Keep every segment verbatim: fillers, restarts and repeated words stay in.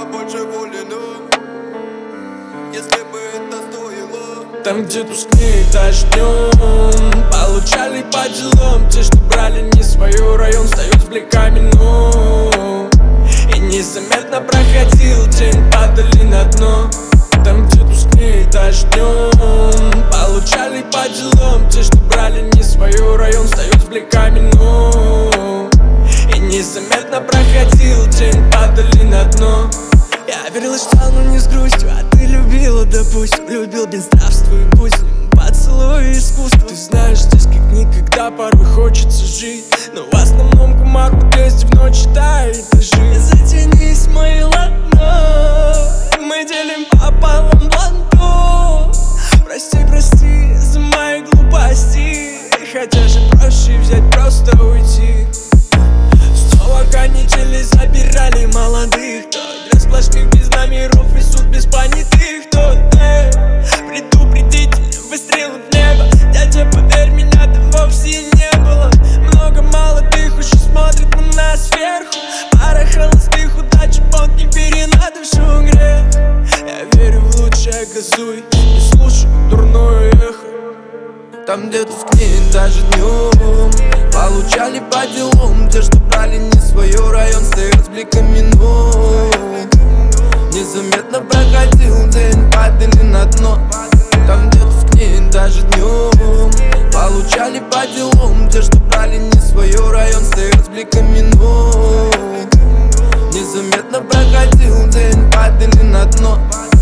побольше воли, но если бы это стоило. Там, где тускнеет дождем, получали по делам. Те, что брали не свой район, встают с бликами, но и незаметно проходил день, падали на дно. Там, где тускнеет дождем, получали по делам. Те, что брали не свой район, встают с бликами, но и незаметно проходил день, падали на дно. Я верила, что но не с грустью, а ты любила, допустим. Любил безнравствую пусть поцелуй искусства. Ты знаешь, здесь как никогда порой хочется жить, но в основном кумар по двести в ночь тает этажи. Затянись, мои ладно, мы делим пополам бланду. Прости, прости за мои глупости, хотя же проще взять, просто уйти. Снова канители забирали молодых, то для сплошных без номеров и суд без понятых. Тот, э, предупредительный выстрел в небо. Дядя, поверь, меня там вовсе не было. Много молодых уже смотрят на нас сверху. Пара холостых удач, бот, не бери на душу грех. Я верю в лучшее, газуй, не слушай дурное эхо. Там, где тускнеет даже днем, получали по делам. Те, что брали не свой район, стоят с бликами, но незаметно проходил день, падали на дно. Там, где тускнеет даже днем, получали по делам. Те, что брали не свой район, стоят с бликами, но незаметно проходил день, падали на дно.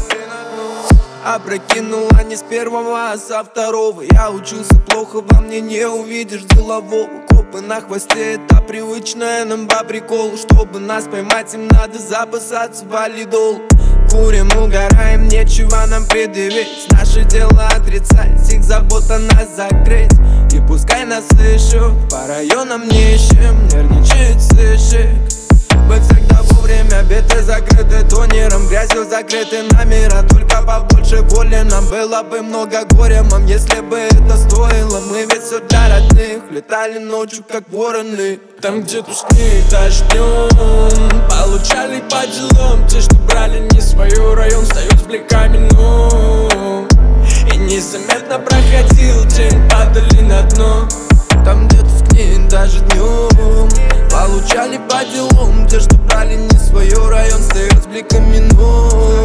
Опрокинула не с первого, а со второго. Я учился плохо, во мне не увидишь делового. Копы на хвосте, это привычное нам по приколу. Чтобы нас поймать, им надо запасаться валидол. Курим, угораем, нечего нам предъявить. Наше дело отрицать, их забота нас закрыть. И пускай нас слышат, по районам не ищем, нервничает сыщик. Быть всегда вовремя, биты закрыты тонером, грязью закрыты номера. Только побольше воли, нам было бы много горя, мам, если бы это стоило. Мы ведь все для родных, летали ночью как вороны. Там, где тускнеет дождем, получали по делам. Те, что брали не свой район, встают с бликами, но и незаметно проходил день, падали на дно. Там, где тускнеет даже днем, получали по делам. Те, что брали не свой район, стоят с бликами, но